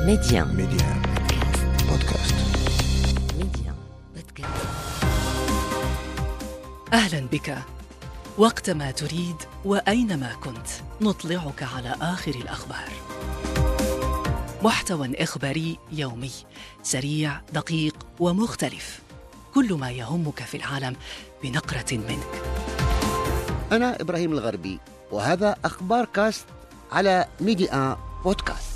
ميديان بودكاست. أهلا بك. وقتما تريد وأينما كنت نطلعك على آخر الأخبار. محتوى إخباري يومي سريع دقيق ومختلف، كل ما يهمك في العالم بنقرة منك. أنا إبراهيم الغربي، وهذا أخبار كاست على ميديان بودكاست.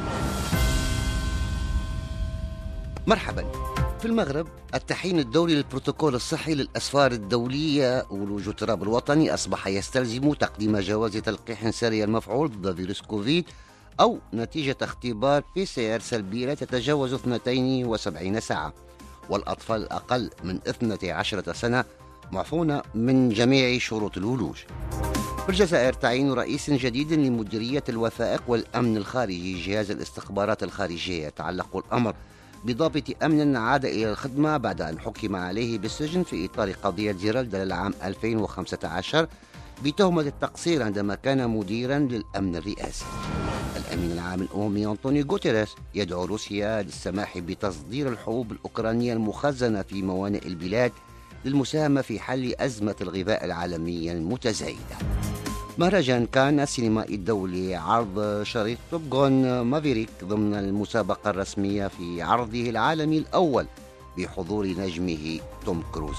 مرحبا. في المغرب التحيين الدولي للبروتوكول الصحي للأسفار الدولية ولوج التراب الوطني أصبح يستلزم تقديم جواز تلقيح سريع المفعول ضد فيروس كوفيد أو نتيجة اختبار PCR سلبية لا تتجاوز 72 ساعة، والأطفال الأقل من 12 سنة معفون من جميع شروط الولوج. في الجزائر تعيين رئيس جديد لمديرية الوثائق والأمن الخارجي جهاز الاستخبارات الخارجية. يتعلق الأمر بضابط أمن عاد إلى الخدمة بعد أن حكم عليه بالسجن في إطار قضية جيرالد العام 2015 بتهمة التقصير عندما كان مديرا للأمن الرئاسي. الأمين العام الأممي أنطونيو غوتيريس يدعو روسيا للسماح بتصدير الحبوب الأوكرانية المخزنة في موانئ البلاد للمساهمة في حل أزمة الغذاء العالمية المتزايدة. مهرجان كان السينمائي الدولي عرض شريط توب جون مافيريك ضمن المسابقة الرسمية في عرضه العالمي الأول بحضور نجمه توم كروز.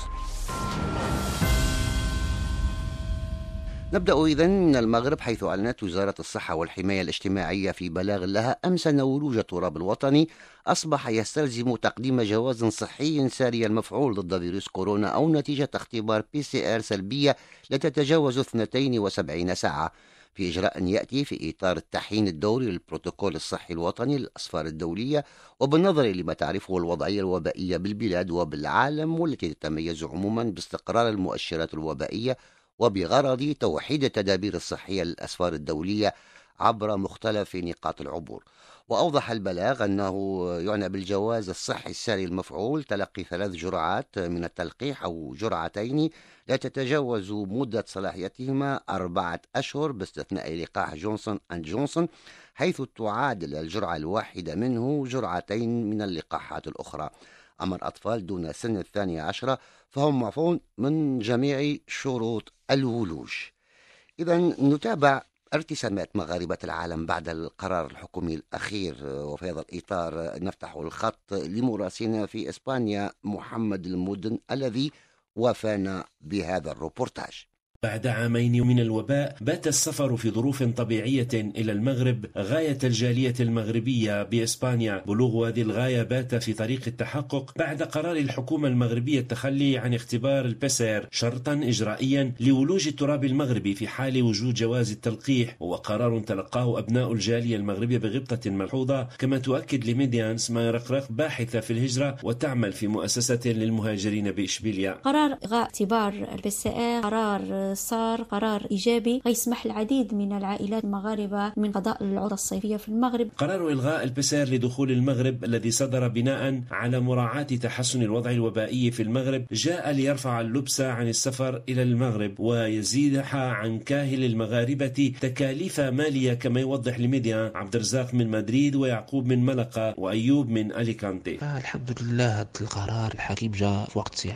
نبدأ إذن من المغرب، حيث أعلنت وزارة الصحة والحماية الاجتماعية في بلاغ لها أمس أن ولوج التراب الوطني أصبح يستلزم تقديم جواز صحي ساري المفعول ضد فيروس كورونا أو نتيجة اختبار PCR سلبية لا تتجاوز 72 ساعة، في إجراء يأتي في إطار التحيين الدوري للبروتوكول الصحي الوطني للأسفار الدولية، وبالنظر لما تعرفه الوضعية الوبائية بالبلاد وبالعالم، والتي تتميز عموما باستقرار المؤشرات الوبائية، وبغرض توحيد التدابير الصحية للأسفار الدولية عبر مختلف نقاط العبور. وأوضح البلاغ أنه يعنى بالجواز الصحي الساري المفعول تلقي 3 جرعات من التلقيح أو جرعتين لا تتجاوز مدة صلاحيتهما 4 أشهر باستثناء لقاح جونسون أند جونسون، حيث تعادل الجرعة الواحدة منه جرعتين من اللقاحات الأخرى. أما الأطفال دون سن 12 فهم معفون من جميع شروط الولوج. إذا نتابع ارتسامات مغاربة العالم بعد القرار الحكومي الأخير، وفي هذا الإطار نفتح الخط لمراسلنا في إسبانيا محمد المدن الذي وافانا بهذا الروبورتاج. بعد عامين من الوباء بات السفر في ظروف طبيعية إلى المغرب غاية الجالية المغربية بإسبانيا. بلوغ هذه الغاية بات في طريق التحقق بعد قرار الحكومة المغربية التخلي عن اختبار البيسير شرطا إجرائيا لولوج التراب المغربي في حال وجود جواز التلقيح، وقرار تلقاه أبناء الجالية المغربية بغبطة ملحوظة، كما تؤكد لميديان سمايا رقراق باحثة في الهجرة وتعمل في مؤسسة للمهاجرين بإشبيلية. قرار إلغاء اختبار البيسير قرار صار قرار إيجابي يسمح العديد من العائلات المغاربة من قضاء العطلة الصيفية في المغرب. قرار إلغاء البيسير لدخول المغرب الذي صدر بناء على مراعاة تحسن الوضع الوبائي في المغرب جاء ليرفع اللبس عن السفر إلى المغرب ويزيدها عن كاهل المغاربة تكاليف مالية، كما يوضح لميديان عبد الرزاق من مدريد ويعقوب من ملقا وأيوب من أليكانتي. الحمد لله هذا القرار الحكيم جاء في وقت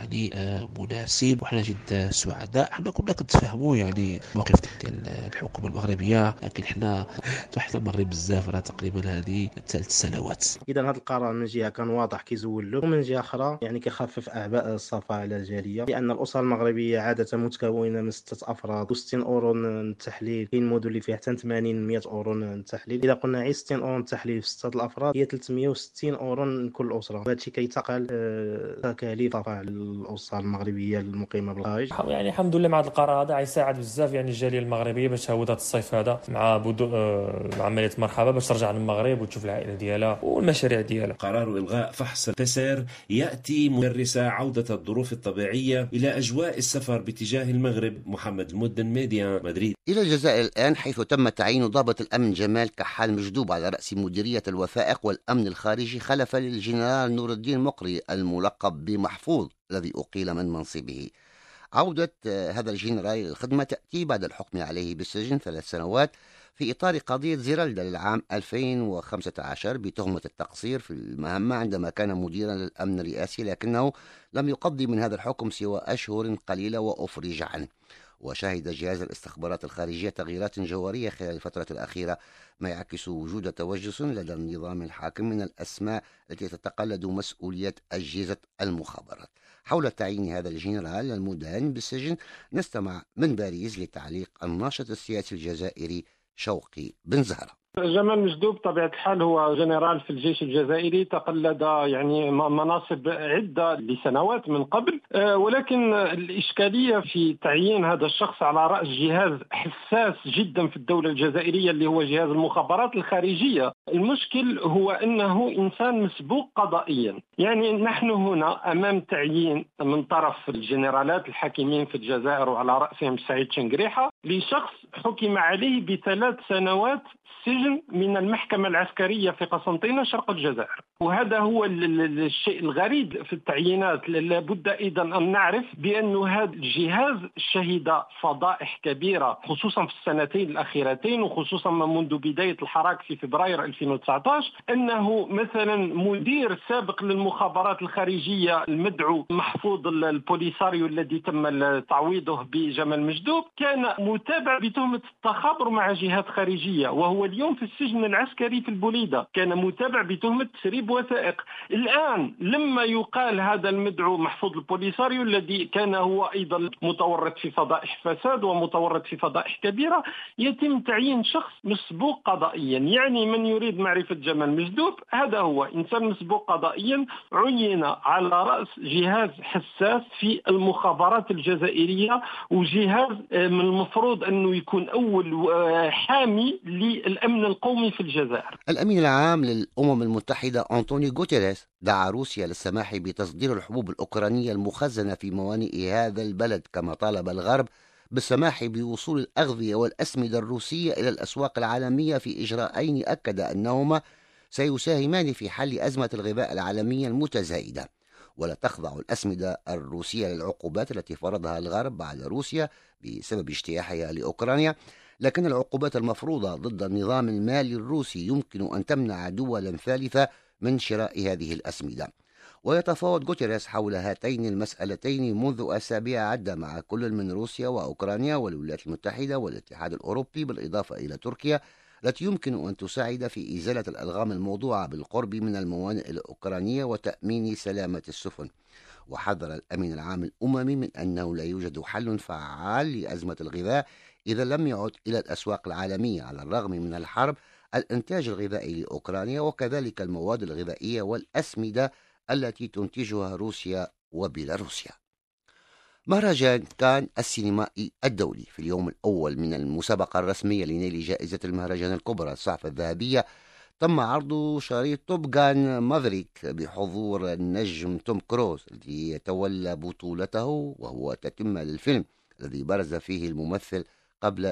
مناسب، وحنا جد سعداء. حنا كنا كنتفهموا موقف ديال الحكومه المغربيه، لكن حنا تحت المغرب بزاف راه تقريبا هذه 3 سنوات. اذا هذا القرار من جهه كان واضح كيزول له، ومن جهه اخرى كيخفف اعباء السفر على الجاليه، لان الاسره المغربيه عاده متكونه من 6 افراد و60 اورو التحليل. كاين مدن اللي فيها حتى 80 100 اورو التحليل. اذا قلنا عي 60 اورو التحليل في 6 الافراد هي 360 اورو لكل اسره، وهذا الشيء كيتقل تكاليف السفر على الاسره المغربيه المقيمه بالخارج. الحمد لله مع هذا القرار هذا يساعد بزاف الجاليه المغربيه باش تهود هذا الصيف هذا مع عمليه مرحبا باش ترجع للمغرب وتشوف العائله ديالها والمشاريع ديالها. قرار الغاء فحص البيسير ياتي مدرسه عوده الظروف الطبيعيه الى اجواء السفر باتجاه المغرب. محمد المدن ميديان مدريد. الى الجزائر الان، حيث تم تعيين ضابط الامن جمال كحال مجدوب على راس مديريه الوثائق والامن الخارجي خلفا للجنرال نور الدين مقري الملقب بمحفوظ الذي اقيل من منصبه. عودة هذا الجنرال للخدمة تأتي بعد الحكم عليه بالسجن 3 سنوات في إطار قضية زيرالدا للعام 2015 بتهمة التقصير في المهمة عندما كان مديرا للأمن الرئاسي، لكنه لم يقضي من هذا الحكم سوى أشهر قليلة وأفرج عنه. وشهد جهاز الاستخبارات الخارجية تغييرات جوهرية خلال الفترة الأخيرة، ما يعكس وجود توجس لدى النظام الحاكم من الأسماء التي تتقلد مسؤولية أجهزة المخابرات. حول تعيين هذا الجنرال المدان بالسجن نستمع من باريس لتعليق الناشط السياسي الجزائري شوقي بن زهرة. جمال مجدوب طبيعة الحال هو جنرال في الجيش الجزائري، تقلد يعني مناصب عدة لسنوات من قبل، ولكن الإشكالية في تعيين هذا الشخص على رأس جهاز حساس جدا في الدولة الجزائرية اللي هو جهاز المخابرات الخارجية. المشكل هو أنه إنسان مسبوق قضائيا. يعني نحن هنا أمام تعيين من طرف الجنرالات الحاكمين في الجزائر وعلى رأسهم سعيد شنقريحة لشخص حكم عليه ب3 سنوات سجن من المحكمة العسكرية في قسنطينة شرق الجزائر. وهذا هو الشيء الغريب في التعيينات. لابد أيضا أن نعرف بأن هذا الجهاز شهد فضائح كبيرة خصوصا في السنتين الأخيرتين، وخصوصا منذ بداية الحراك في فبراير 2019. أنه مثلا مدير سابق للمخابرات الخارجية المدعو محفوظ البوليساريو الذي تم تعويضه بجمال مجدوب كان متابع بتهمة التخابر مع جهات خارجية، وهو اليوم في السجن العسكري في البوليدة. كان متابع بتهمة تسريب وثائق. الآن لما يقال هذا المدعو محفوظ البوليساريو الذي كان هو أيضا متورط في فضائح فساد ومتورط في فضائح كبيرة، يتم تعيين شخص مسبوق قضائيا. يعني من يريد معرفة جمال مجدوب هذا هو إنسان مسبوق قضائيا عين على رأس جهاز حساس في المخابرات الجزائرية، وجهاز من المفروض أنه يكون أول حامي للأمن القومي في الجزائر. الأمين العام للأمم المتحدة أنطونيو غوتيريس دعا روسيا للسماح بتصدير الحبوب الأوكرانية المخزنة في موانئ هذا البلد، كما طالب الغرب بالسماح بوصول الأغذية والأسمدة الروسية إلى الأسواق العالمية في إجراءين أكد أنهما سيساهمان في حل أزمة الغذاء العالمية المتزايدة. ولا تخضع الأسمدة الروسية للعقوبات التي فرضها الغرب بعد روسيا بسبب اجتياحها لأوكرانيا، لكن العقوبات المفروضة ضد النظام المالي الروسي يمكن أن تمنع دولا ثالثة من شراء هذه الأسمدة. ويتفاوض غوتيريس حول هاتين المسألتين منذ أسابيع عدة مع كل من روسيا وأوكرانيا والولايات المتحدة والاتحاد الأوروبي، بالإضافة إلى تركيا التي يمكن أن تساعد في إزالة الألغام الموضوعة بالقرب من الموانئ الأوكرانية وتأمين سلامة السفن. وحذر الأمين العام الأممي من أنه لا يوجد حل فعال لأزمة الغذاء إذا لم يعد إلى الأسواق العالمية على الرغم من الحرب الإنتاج الغذائي لأوكرانيا، وكذلك المواد الغذائية والأسمدة التي تنتجها روسيا وبيلاروسيا. مهرجان كان السينمائي الدولي في اليوم الأول من المسابقة الرسمية لنيل جائزة المهرجان الكبرى الصحفة الذهبية تم عرض شريط توب غان مافريك بحضور النجم توم كروز الذي يتولى بطولته، وهو تتمة للفيلم الذي برز فيه الممثل قبل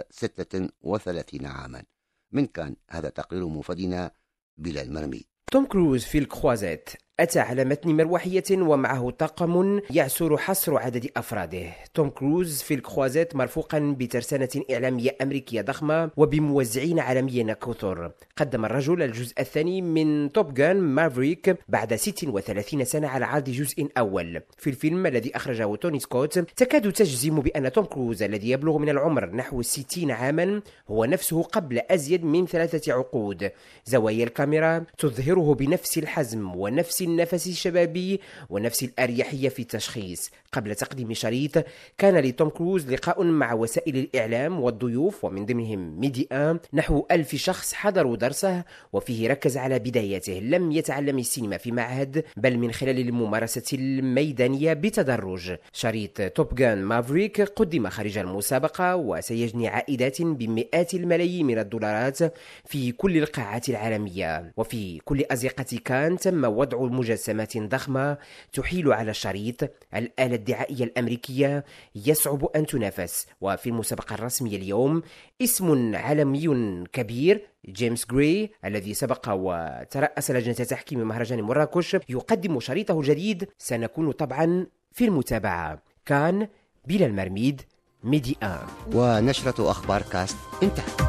36 عاما. من كان هذا تقرير مفادنا بلال مرمي. توم كروز في الكروازيت أتى على متن مروحية ومعه طاقم يعسر حصر عدد أفراده. توم كروز في الكروازيت مرفوقا بترسانة إعلامية أمريكية ضخمة وبموزعين عالميين كثر. قدم الرجل الجزء الثاني من توب غان مافريك بعد 36 سنة على عرض جزء أول. في الفيلم الذي أخرجه توني سكوت تكاد تجزم بأن توم كروز الذي يبلغ من العمر نحو 60 عاما هو نفسه قبل أزيد من 3 عقود. زوايا الكاميرا تظهره بنفس الحزم ونفس النفس الشبابي ونفس الأريحية في التشخيص. قبل تقديم شريط كان لتوم كروز لقاء مع وسائل الإعلام والضيوف، ومن ضمنهم ميديا. نحو 1000 شخص حضروا درسه، وفيه ركز على بدايته. لم يتعلم السينما في معهد، بل من خلال الممارسة الميدانية بتدرج. شريط توب غان مافريك قدم خارج المسابقة وسيجني عائدات بمئات الملايين من الدولارات في كل القاعات العالمية. وفي كل أزقة كان تم وضع مجسمات ضخمة تحيل على الشريط. الآلة الدعائية الأمريكية يصعب أن تنافس. وفي المسابقة الرسمية اليوم اسم عالمي كبير، جيمس غراي الذي سبق وترأس لجنة تحكيم مهرجان مراكش، يقدم شريطه الجديد. سنكون طبعا في المتابعة. كان بلا المرميد، ميدي آن. ونشرة أخبار كاست انتهت.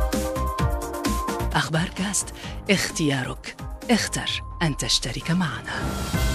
أخبار كاست، اختيارك، اختر أن تشترك معنا.